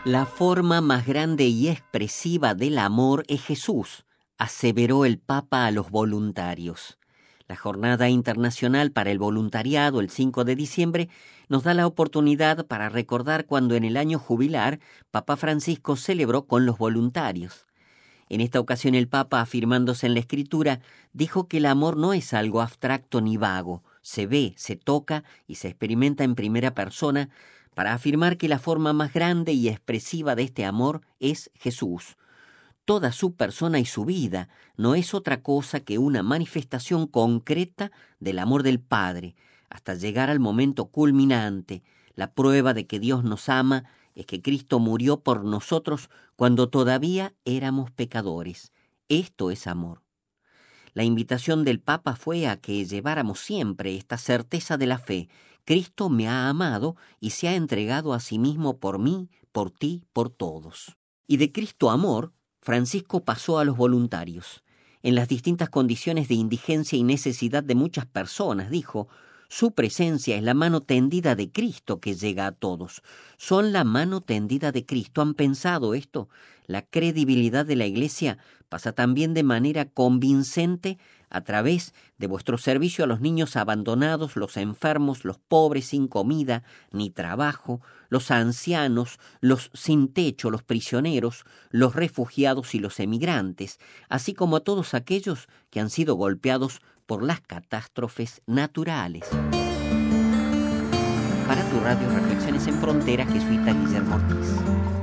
La forma más grande y expresiva del amor es Jesús, aseveró el Papa a los voluntarios. La Jornada Internacional para el Voluntariado, el 5 de diciembre, nos da la oportunidad para recordar cuando en el año jubilar Papa Francisco celebró con los voluntarios. En esta ocasión el Papa, afirmándose en la Escritura, dijo que el amor no es algo abstracto ni vago, se ve, se toca y se experimenta en primera persona, para afirmar que la forma más grande y expresiva de este amor es Jesús. Toda su persona y su vida no es otra cosa que una manifestación concreta del amor del Padre, hasta llegar al momento culminante. La prueba de que Dios nos ama es que Cristo murió por nosotros cuando todavía éramos pecadores. Esto es amor. La invitación del Papa fue a que lleváramos siempre esta certeza de la fe. Cristo me ha amado y se ha entregado a sí mismo por mí, por ti, por todos. Y de Cristo amor, Francisco pasó a los voluntarios. En las distintas condiciones de indigencia y necesidad de muchas personas, dijo, su presencia es la mano tendida de Cristo que llega a todos. Son la mano tendida de Cristo. ¿Han pensado esto? La credibilidad de la Iglesia pasa también de manera convincente a través de vuestro servicio a los niños abandonados, los enfermos, los pobres sin comida ni trabajo, los ancianos, los sin techo, los prisioneros, los refugiados y los emigrantes, así como a todos aquellos que han sido golpeados por las catástrofes naturales. Para tu radio Reflexiones en Frontera, jesuita Guillermo Ortiz.